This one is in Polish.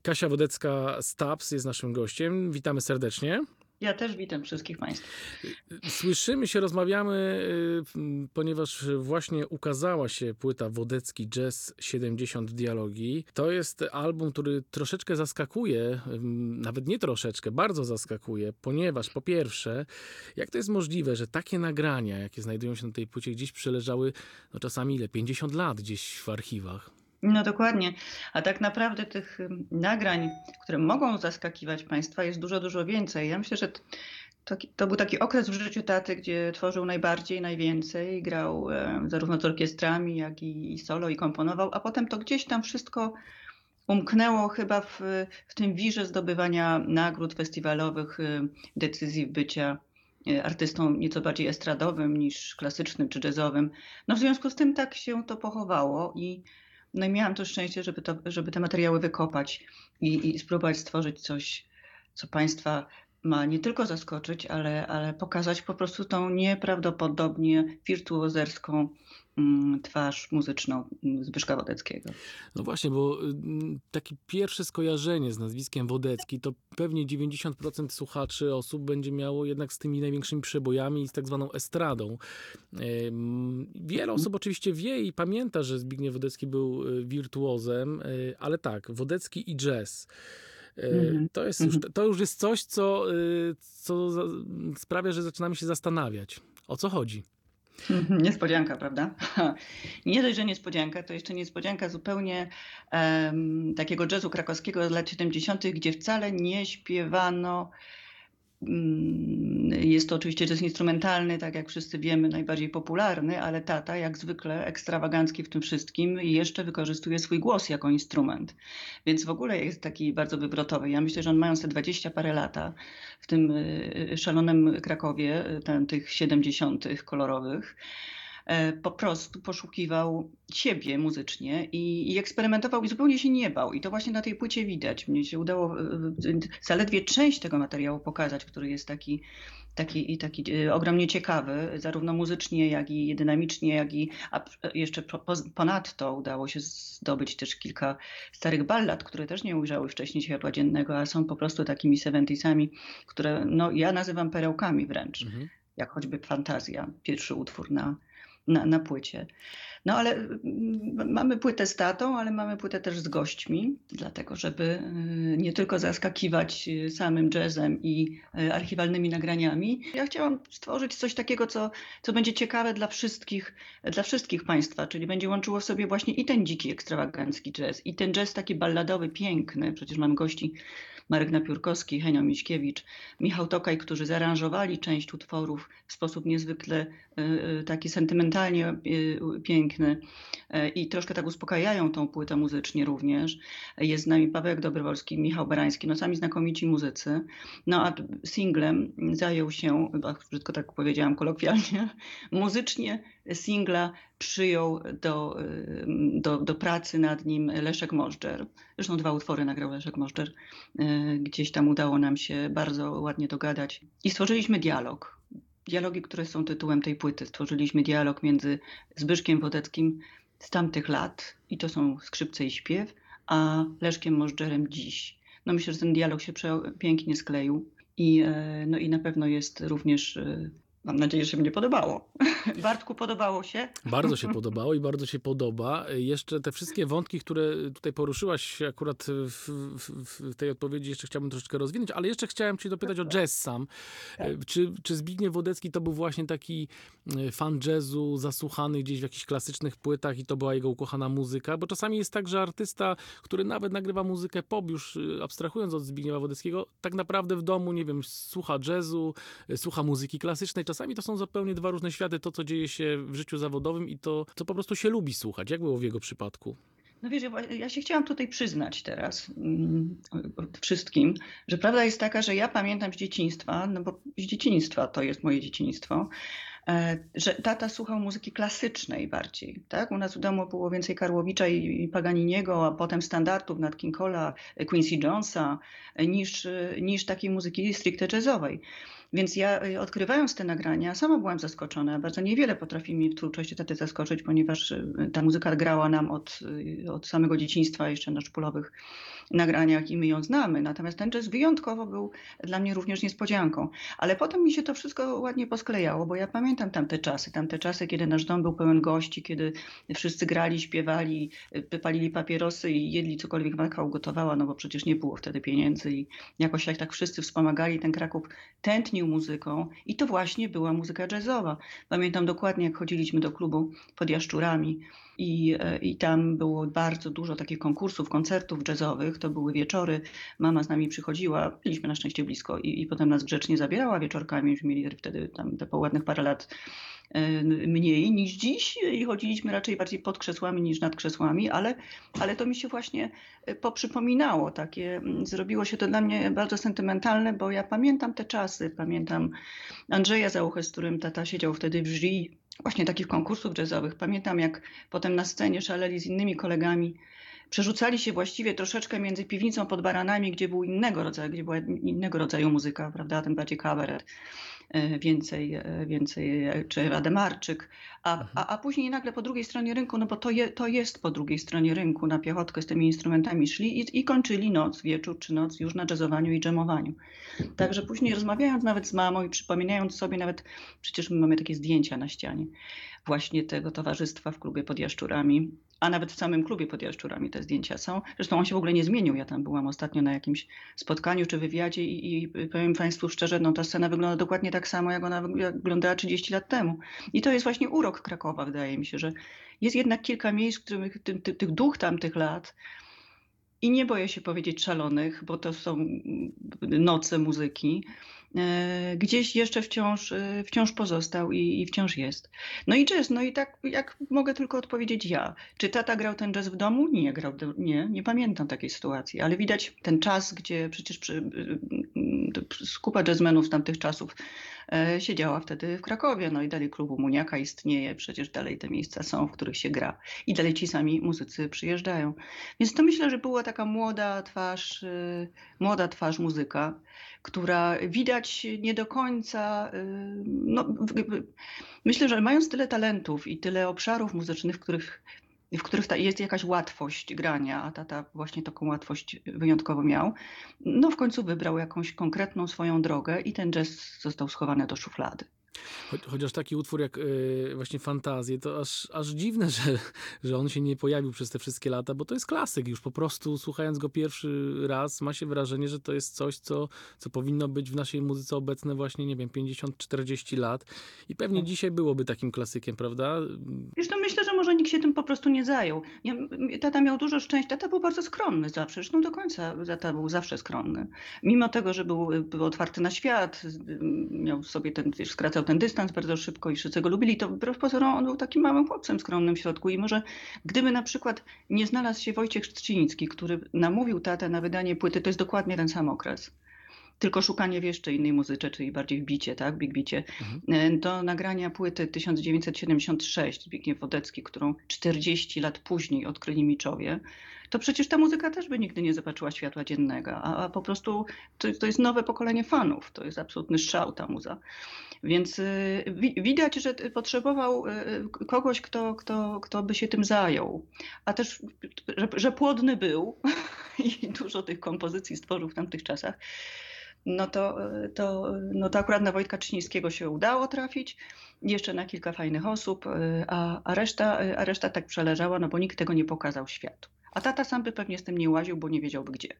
Kasia Wodecka-Staps jest naszym gościem. Witamy serdecznie. Ja też witam wszystkich Państwa. Słyszymy się, rozmawiamy, ponieważ właśnie ukazała się płyta Wodecki Jazz 70 Dialogi. To jest album, który troszeczkę zaskakuje, nawet nie troszeczkę, bardzo zaskakuje, ponieważ po pierwsze, jak to jest możliwe, że takie nagrania, jakie znajdują się na tej płycie, gdzieś przeleżały, no czasami 50 lat gdzieś w archiwach? No dokładnie. A tak naprawdę tych nagrań, które mogą zaskakiwać Państwa, jest dużo, dużo więcej. Ja myślę, że to był taki okres w życiu taty, gdzie tworzył najbardziej, najwięcej. Grał zarówno z orkiestrami, jak i solo i komponował, a potem to gdzieś tam wszystko umknęło chyba w tym wirze zdobywania nagród festiwalowych, decyzji bycia artystą nieco bardziej estradowym niż klasycznym czy jazzowym. No w związku z tym tak się to pochowało i no i miałam to szczęście, żeby te materiały wykopać i spróbować stworzyć coś, co Państwa ma nie tylko zaskoczyć, ale pokazać po prostu tą nieprawdopodobnie wirtuozerską twarz muzyczną Zbyszka Wodeckiego. No właśnie, bo takie pierwsze skojarzenie z nazwiskiem Wodecki to pewnie 90% słuchaczy osób będzie miało jednak z tymi największymi przebojami i z tak zwaną estradą. Wiele osób oczywiście wie i pamięta, że Zbigniew Wodecki był wirtuozem, ale tak, Wodecki i jazz. To już jest coś, co sprawia, że zaczynamy się zastanawiać. O co chodzi? Niespodzianka, prawda? Nie dość, że niespodzianka, to jeszcze niespodzianka zupełnie takiego jazzu krakowskiego z lat 70., gdzie wcale nie śpiewano. Jest to oczywiście jazz instrumentalny, tak jak wszyscy wiemy, najbardziej popularny, ale tata jak zwykle ekstrawagancki w tym wszystkim i jeszcze wykorzystuje swój głos jako instrument. Więc w ogóle jest taki bardzo wywrotowy. Ja myślę, że on mając te 20 parę lata w tym szalonym Krakowie, tych 70. kolorowych, po prostu poszukiwał siebie muzycznie i eksperymentował i zupełnie się nie bał. I to właśnie na tej płycie widać. Mnie się udało zaledwie część tego materiału pokazać, który jest taki ogromnie ciekawy, zarówno muzycznie, jak i dynamicznie, a jeszcze ponadto udało się zdobyć też kilka starych ballad, które też nie ujrzały wcześniej światła dziennego, a są po prostu takimi seventies-ami, które no, ja nazywam perełkami wręcz, jak choćby Fantazja, pierwszy utwór na płycie. No ale mamy płytę z tatą, ale mamy płytę też z gośćmi, dlatego żeby nie tylko zaskakiwać samym jazzem i archiwalnymi nagraniami. Ja chciałam stworzyć coś takiego, co będzie ciekawe dla wszystkich Państwa, czyli będzie łączyło w sobie właśnie i ten dziki, ekstrawagancki jazz, i ten jazz taki balladowy, piękny. Przecież mam gości Marek Napiórkowski, Henio Miśkiewicz, Michał Tokaj, którzy zaaranżowali część utworów w sposób niezwykle taki sentymentalnie piękny i troszkę tak uspokajają tą płytę muzycznie również. Jest z nami Paweł Dobrowolski, Michał Barański, no sami znakomici muzycy. No a singlem zajął się, brzydko tak powiedziałam kolokwialnie, muzycznie singla przyjął do pracy nad nim Leszek Możdżer. Zresztą 2 utwory nagrał Leszek Możdżer. Gdzieś tam udało nam się bardzo ładnie dogadać. I stworzyliśmy dialog. Dialogi, które są tytułem tej płyty. Stworzyliśmy dialog między Zbyszkiem Wodeckim z tamtych lat, i to są skrzypce i śpiew, a Leszkiem Możdżerem dziś. No myślę, że ten dialog się pięknie skleił i na pewno jest również... Mam nadzieję, że mnie podobało. Bartku, podobało się? Bardzo się podobało i bardzo się podoba. Jeszcze te wszystkie wątki, które tutaj poruszyłaś akurat w tej odpowiedzi, jeszcze chciałbym troszeczkę rozwinąć, ale jeszcze chciałem cię dopytać o jazz sam. Tak. Czy Zbigniew Wodecki to był właśnie taki fan jazzu, zasłuchany gdzieś w jakichś klasycznych płytach i to była jego ukochana muzyka? Bo czasami jest tak, że artysta, który nawet nagrywa muzykę pop, już abstrahując od Zbigniewa Wodeckiego, tak naprawdę w domu, nie wiem, słucha jazzu, słucha muzyki klasycznej. Czasami to są zupełnie 2 różne światy, to co dzieje się w życiu zawodowym i to, co po prostu się lubi słuchać. Jak było w jego przypadku? No wiesz, ja się chciałam tutaj przyznać teraz wszystkim, że prawda jest taka, że ja pamiętam z dzieciństwa, no bo z dzieciństwa to jest moje dzieciństwo, że tata słuchał muzyki klasycznej bardziej, tak? U nas w domu było więcej Karłowicza i Paganiniego, a potem standardów Nat King Cole'a, Quincy Jonesa, niż takiej muzyki stricte jazzowej. Więc ja odkrywając te nagrania, sama byłam zaskoczona. Bardzo niewiele potrafi mnie w twórczości taty zaskoczyć, ponieważ ta muzyka grała nam od samego dzieciństwa, jeszcze na szpulowych nagraniach i my ją znamy. Natomiast ten jazz wyjątkowo był dla mnie również niespodzianką. Ale potem mi się to wszystko ładnie posklejało, bo ja pamiętam tamte czasy, kiedy nasz dom był pełen gości, kiedy wszyscy grali, śpiewali, palili papierosy i jedli cokolwiek matka ugotowała, no bo przecież nie było wtedy pieniędzy i jakoś tak wszyscy wspomagali. Ten Kraków tętnił muzyką i to właśnie była muzyka jazzowa. Pamiętam dokładnie, jak chodziliśmy do klubu pod Jaszczurami i tam było bardzo dużo takich konkursów, koncertów jazzowych. To były wieczory. Mama z nami przychodziła, byliśmy na szczęście blisko i potem nas grzecznie zabierała wieczorkami. Już mieli wtedy tam te po ładnych parę lat mniej niż dziś i chodziliśmy raczej bardziej pod krzesłami niż nad krzesłami, ale to mi się właśnie poprzypominało. Zrobiło się to dla mnie bardzo sentymentalne, bo ja pamiętam te czasy. Pamiętam Andrzeja Zauchę, z którym tata siedział wtedy w jury właśnie takich konkursów jazzowych. Pamiętam, jak potem na scenie szaleli z innymi kolegami. Przerzucali się właściwie troszeczkę między Piwnicą pod Baranami, gdzie była innego rodzaju muzyka, prawda, tym bardziej kabaret, więcej czy Rademarczyk, a później nagle po drugiej stronie rynku, no bo to jest po drugiej stronie rynku, na piechotkę z tymi instrumentami szli i kończyli wieczór czy noc już na jazzowaniu i dżemowaniu. Także później rozmawiając nawet z mamą i przypominając sobie nawet, przecież my mamy takie zdjęcia na ścianie właśnie tego towarzystwa w klubie pod Jaszczurami, a nawet w samym klubie pod Jaszczurami te zdjęcia są. Zresztą on się w ogóle nie zmienił. Ja tam byłam ostatnio na jakimś spotkaniu czy wywiadzie i powiem Państwu szczerze, no ta scena wygląda dokładnie tak samo, jak ona wyglądała 30 lat temu. I to jest właśnie urok Krakowa, wydaje mi się, że jest jednak kilka miejsc, w których tych duch tamtych lat i nie boję się powiedzieć szalonych, bo to są noce muzyki, gdzieś jeszcze wciąż pozostał i wciąż jest. No i jazz, no i tak jak mogę tylko odpowiedzieć ja. Czy tata grał ten jazz w domu? Nie grał, nie pamiętam takiej sytuacji, ale widać ten czas, gdzie przecież kupa jazzmenów z tamtych czasów siedziała wtedy w Krakowie, no i dalej klubu Muniaka istnieje, przecież dalej te miejsca są, w których się gra i dalej ci sami muzycy przyjeżdżają. Więc to myślę, że była taka młoda twarz muzyka, która widać nie do końca, no, myślę, że mając tyle talentów i tyle obszarów muzycznych, w których jest jakaś łatwość grania, a tata właśnie taką łatwość wyjątkowo miał, no w końcu wybrał jakąś konkretną swoją drogę i ten jazz został schowany do szuflady. Chociaż taki utwór jak właśnie Fantazje, to aż dziwne, że on się nie pojawił przez te wszystkie lata, bo to jest klasyk. Już po prostu słuchając go pierwszy raz ma się wrażenie, że to jest coś, co powinno być w naszej muzyce obecne właśnie, nie wiem, 50-40 lat. I pewnie dzisiaj byłoby takim klasykiem, prawda? Wiesz, to myślę, że może nikt się tym po prostu nie zajął. Tata miał dużo szczęścia. Tata był bardzo skromny zawsze. Zresztą do końca tata był zawsze skromny. Mimo tego, że był otwarty na świat, miał sobie skracał ten dystans bardzo szybko i wszyscy go lubili, to wbrew pozorom on był takim małym chłopcem skromnym w środku i może gdyby na przykład nie znalazł się Wojciech Szczyniński, który namówił tatę na wydanie płyty, to jest dokładnie ten sam okres. Tylko szukanie w jeszcze innej muzyce, czyli bardziej w bicie, tak, big bicie, do nagrania płyty 1976 Zbigniew Wodecki, którą 40 lat później odkryli Miczowie, to przecież ta muzyka też by nigdy nie zobaczyła światła dziennego, a po prostu to jest nowe pokolenie fanów, to jest absolutny szał ta muza. Więc widać, że potrzebował kogoś, kto by się tym zajął, a też, że płodny był i dużo tych kompozycji stworzył w tamtych czasach. No to akurat na Wojtka Czyśnińskiego się udało trafić, jeszcze na kilka fajnych osób, a reszta tak przeleżała, no bo nikt tego nie pokazał światu. A tata sam by pewnie z tym nie łaził, bo nie wiedziałby gdzie.